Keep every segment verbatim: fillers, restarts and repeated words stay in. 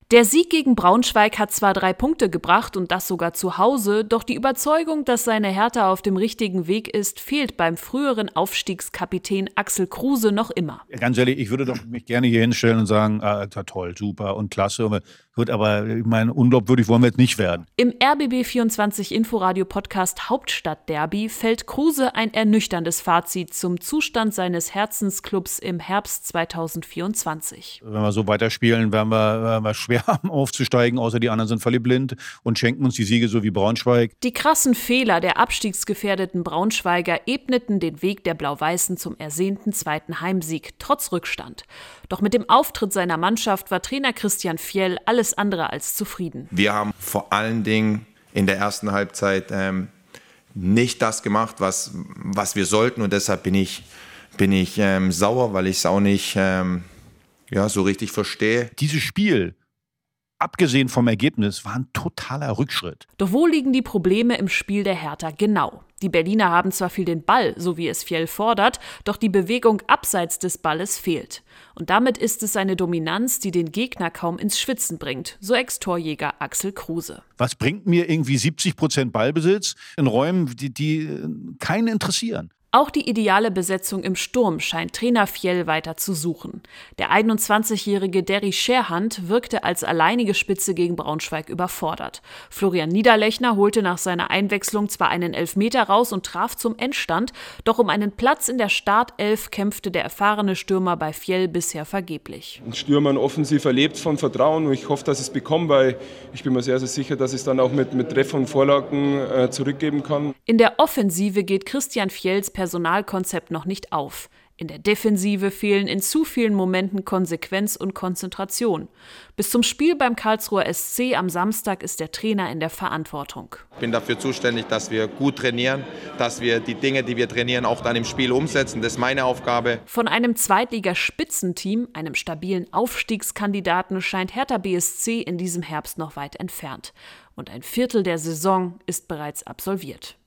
Der Sieg gegen Braunschweig hat zwar drei Punkte gebracht und das sogar zu Hause, doch die Überzeugung, dass seine Hertha auf dem richtigen Weg ist, fehlt beim früheren Aufstiegskapitän Axel Kruse noch immer. Ganz ehrlich, ich würde doch mich gerne hier hinstellen und sagen, ah, toll, super und klasse. Gut, aber ich meine, unglaubwürdig wollen wir jetzt nicht werden. Im R B B vierundzwanzig Inforadio-Podcast Hauptstadtderby fällt Kruse ein ernüchterndes Fazit zum Zustand seines Herzensclubs im Herbst zweitausendvierundzwanzig. Wenn wir so weiterspielen, werden wir, werden wir schwer haben aufzusteigen, außer die anderen sind völlig blind und schenken uns die Siege so wie Braunschweig. Die krassen Fehler der abstiegsgefährdeten Braunschweiger ebneten den Weg der Blau-Weißen zum ersehnten zweiten Heimsieg, trotz Rückstand. Doch mit dem Auftritt seiner Mannschaft war Trainer Christian Fjell alles andere als zufrieden. Wir haben vor allen Dingen in der ersten Halbzeit ähm, nicht das gemacht, was, was wir sollten. Und deshalb bin ich, bin ich ähm, sauer, weil ich es auch nicht ähm, ja, so richtig verstehe. Dieses Spiel, abgesehen vom Ergebnis, war ein totaler Rückschritt. Doch wo liegen die Probleme im Spiel der Hertha genau? Die Berliner haben zwar viel den Ball, so wie es Fjell fordert, doch die Bewegung abseits des Balles fehlt. Und damit ist es eine Dominanz, die den Gegner kaum ins Schwitzen bringt, so Ex-Torjäger Axel Kruse. Was bringt mir irgendwie siebzig Prozent Ballbesitz in Räumen, die, die keinen interessieren? Auch die ideale Besetzung im Sturm scheint Trainer Fjell weiter zu suchen. Der einundzwanzigjährige Derry Scherhand wirkte als alleinige Spitze gegen Braunschweig überfordert. Florian Niederlechner holte nach seiner Einwechslung zwar einen Elfmeter raus und traf zum Endstand, doch um einen Platz in der Startelf kämpfte der erfahrene Stürmer bei Fjell bisher vergeblich. Ein Stürmer ein Offensiver lebt von Vertrauen und ich hoffe, dass ich es bekomme, weil ich bin mir sehr, sehr sicher, dass ich es dann auch mit, mit Treff und Vorlagen äh, zurückgeben kann. In der Offensive geht Christian Fjells Personalkonzept noch nicht auf. In der Defensive fehlen in zu vielen Momenten Konsequenz und Konzentration. Bis zum Spiel beim Karlsruher S C am Samstag ist der Trainer in der Verantwortung. Ich bin dafür zuständig, dass wir gut trainieren, dass wir die Dinge, die wir trainieren, auch dann im Spiel umsetzen. Das ist meine Aufgabe. Von einem Zweitliga-Spitzenteam, einem stabilen Aufstiegskandidaten, scheint Hertha B S C in diesem Herbst noch weit entfernt. Und ein Viertel der Saison ist bereits absolviert.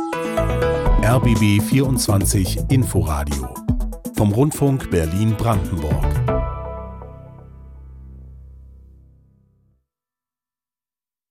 R B B vierundzwanzig Inforadio vom Rundfunk Berlin-Brandenburg.